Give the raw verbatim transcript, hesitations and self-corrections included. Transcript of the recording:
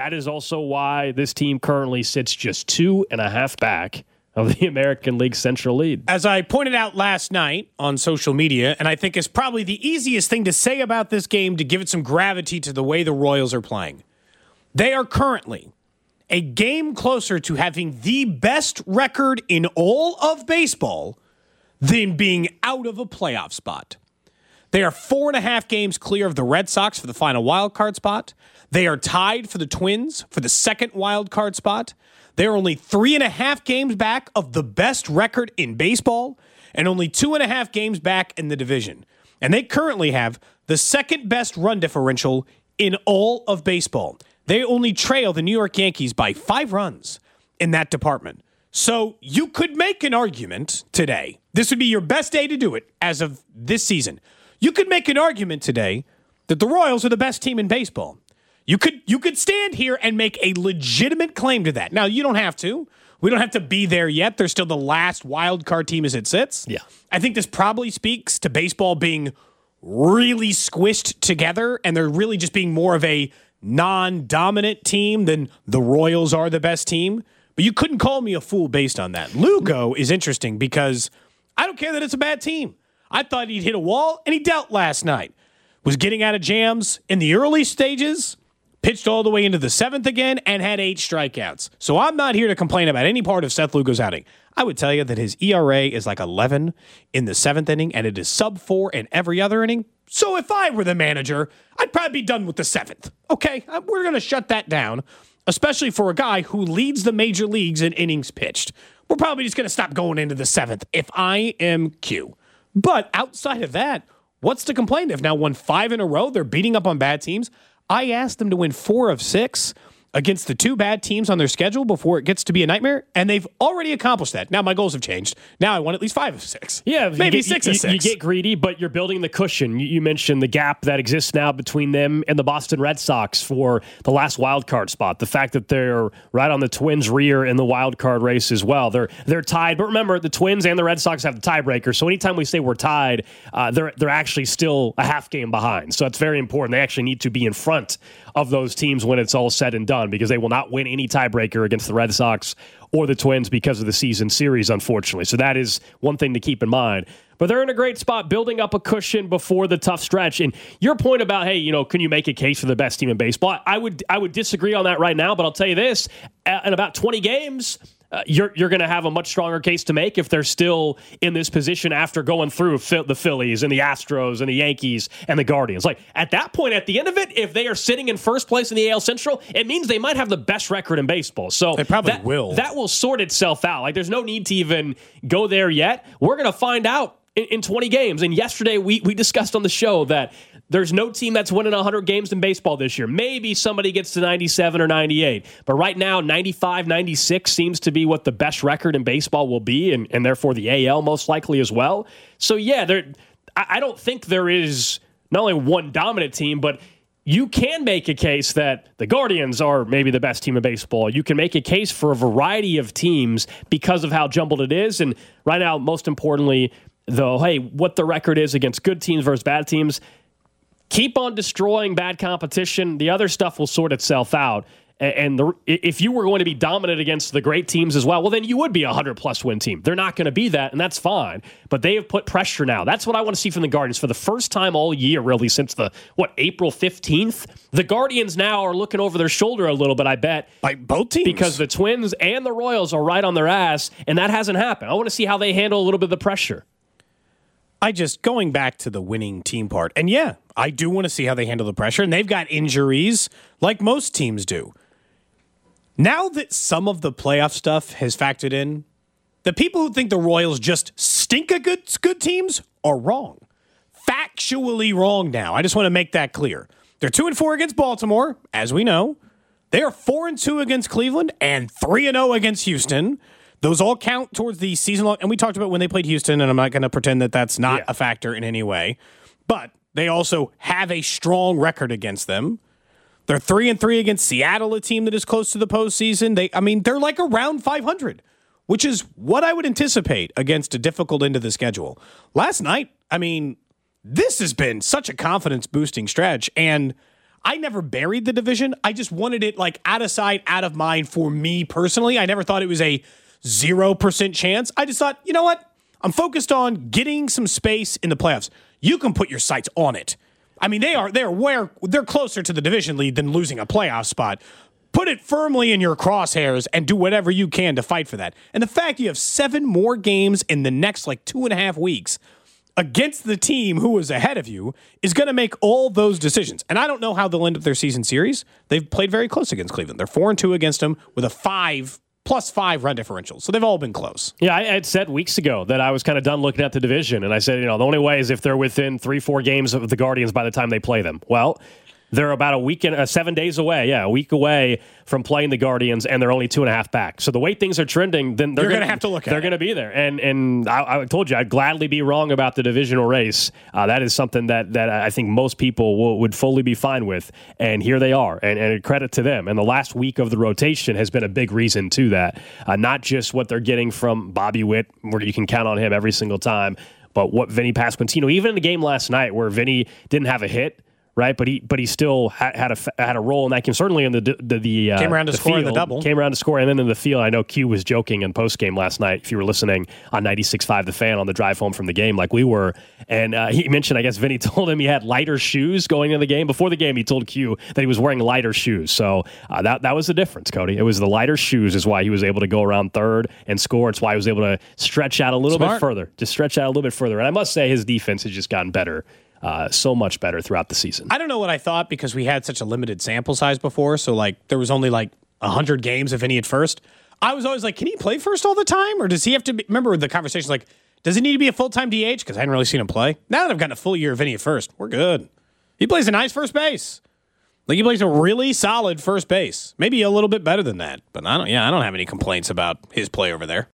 that is also why this team currently sits just two and a half back of the American League Central lead. As I pointed out last night on social media, and I think is probably the easiest thing to say about this game to give it some gravity to the way the Royals are playing, they are currently a game closer to having the best record in all of baseball than being out of a playoff spot. They are four and a half games clear of the Red Sox for the final wild card spot. They are tied for the Twins for the second wild card spot. They're only three and a half games back of the best record in baseball and only two and a half games back in the division. And they currently have the second best run differential in all of baseball. They only trail the New York Yankees by five runs in that department. So you could make an argument today. This would be your best day to do it as of this season. You could make an argument today that the Royals are the best team in baseball. You could you could stand here and make a legitimate claim to that. Now, you don't have to. We don't have to be there yet. They're still the last wild card team as it sits. Yeah. I think this probably speaks to baseball being really squished together, and they're really just being more of a non-dominant team than the Royals are the best team. But you couldn't call me a fool based on that. Lugo is interesting because I don't care that it's a bad team. I thought he'd hit a wall, and he dealt last night. Was getting out of jams in the early stages, pitched all the way into the seventh again, and had eight strikeouts. So I'm not here to complain about any part of Seth Lugo's outing. I would tell you that his E R A is like eleven in the seventh inning, and it is sub four in every other inning. So if I were the manager, I'd probably be done with the seventh. Okay, we're going to shut that down, especially for a guy who leads the major leagues in innings pitched. We're probably just going to stop going into the seventh if I am Q. But outside of that, what's to complain? They've now won five in a row. They're beating up on bad teams. I asked them to win four of six against the two bad teams on their schedule before it gets to be a nightmare, and they've already accomplished that. Now my goals have changed. Now I want at least five of six. Yeah, maybe get, six you, of six. You get greedy, but you're building the cushion. You, you mentioned the gap that exists now between them and the Boston Red Sox for the last wild card spot. The fact that they're right on the Twins' rear in the wild card race as well. They're they're tied, but remember the Twins and the Red Sox have the tiebreaker. So anytime we say we're tied, uh, they're they're actually still a half game behind. So it's very important. They actually need to be in front of those teams when it's all said and done, because they will not win any tiebreaker against the Red Sox or the Twins because of the season series, unfortunately. So that is one thing to keep in mind. But they're in a great spot, building up a cushion before the tough stretch. And your point about, hey, you know, can you make a case for the best team in baseball? I would I would disagree on that right now, but I'll tell you this, in about twenty games, Uh, you're you're going to have a much stronger case to make if they're still in this position after going through Phil, the Phillies and the Astros and the Yankees and the Guardians. Like, at that point, at the end of it, if they are sitting in first place in the A L Central, it means they might have the best record in baseball. So they probably that, will. That will sort itself out. Like, there's no need to even go there yet. We're going to find out in, in twenty games. And yesterday, we we discussed on the show that there's no team that's winning one hundred games in baseball this year. Maybe somebody gets to ninety-seven or ninety-eight. But right now, ninety-five, ninety-six seems to be what the best record in baseball will be, and, and therefore the A L most likely as well. So, yeah, there. I, I don't think there is not only one dominant team, but you can make a case that the Guardians are maybe the best team in baseball. You can make a case for a variety of teams because of how jumbled it is. And right now, most importantly, though, hey, what the record is against good teams versus bad teams, keep on destroying bad competition. The other stuff will sort itself out. And the, if you were going to be dominant against the great teams as well, well, then you would be a one hundred plus win team. They're not going to be that, and that's fine. But they have put pressure now. That's what I want to see from the Guardians for the first time all year, really, since the, what, April fifteenth? The Guardians now are looking over their shoulder a little bit, I bet. By both teams. Because the Twins and the Royals are right on their ass, and that hasn't happened. I want to see how they handle a little bit of the pressure. I just, going back to the winning team part, and yeah, I do want to see how they handle the pressure, and they've got injuries like most teams do. Now that some of the playoff stuff has factored in, the people who think the Royals just stink at good, good teams are wrong. Factually wrong now. I just want to make that clear. They're two and four against Baltimore, as we know. They are four and two against Cleveland and three and zero against Houston. Those all count towards the season long. And we talked about when they played Houston, and I'm not going to pretend that that's not yeah. a factor in any way. But they also have a strong record against them. They're three and three against Seattle, a team that is close to the postseason. They, I mean, they're like around five hundred, which is what I would anticipate against a difficult end of the schedule. Last night, I mean, this has been such a confidence-boosting stretch, and I never buried the division. I just wanted it like out of sight, out of mind for me personally. I never thought it was a zero percent chance. I just thought, you know what? I'm focused on getting some space in the playoffs. You can put your sights on it. I mean, they are they're where they're closer to the division lead than losing a playoff spot. Put it firmly in your crosshairs and do whatever you can to fight for that. And the fact you have seven more games in the next like two and a half weeks against the team who is ahead of you is going to make all those decisions. And I don't know how they'll end up their season series. They've played very close against Cleveland. They're four and two against them with a five plus five run differential. So they've all been close. Yeah, I had said weeks ago that I was kind of done looking at the division. And I said, you know, the only way is if they're within three, four games of the Guardians by the time they play them. Well, they're about a week and uh, seven days away. Yeah, a week away from playing the Guardians, and they're only two and a half back. So the way things are trending, then they're going to have to look at They're it. going to be there. And and I, I told you, I'd gladly be wrong about the divisional race. Uh, that is something that that I think most people will, would fully be fine with. And here they are. And, and credit to them. And the last week of the rotation has been a big reason to that. Uh, not just what they're getting from Bobby Witt, where you can count on him every single time, but what Vinny Pasquantino, even in the game last night where Vinny didn't have a hit, right, but he but he still had, had a had a role in that game. Certainly in the the, the uh, came around to the score in field, the double. Came around to score, and then in the field, I know Q was joking in post game last night. If you were listening on ninety-six point five The Fan on the drive home from the game, like we were, and uh, he mentioned, I guess Vinny told him he had lighter shoes going into the game. Before the game, he told Q that he was wearing lighter shoes. So uh, that that was the difference, Cody. It was the lighter shoes is why he was able to go around third and score. It's why he was able to stretch out a little Smart. bit further, just stretch out a little bit further. And I must say, his defense has just gotten better. Uh, so much better throughout the season. I don't know what I thought because we had such a limited sample size before. So, like, there was only like one hundred games of any at first. I was always like, can he play first all the time? Or does he have to be? Remember the conversation, like, does he need to be a full time D H? Because I hadn't really seen him play. Now that I've gotten a full year of Vinny at first, we're good. He plays a nice first base. Like, he plays a really solid first base. Maybe a little bit better than that. But I don't, yeah, I don't have any complaints about his play over there.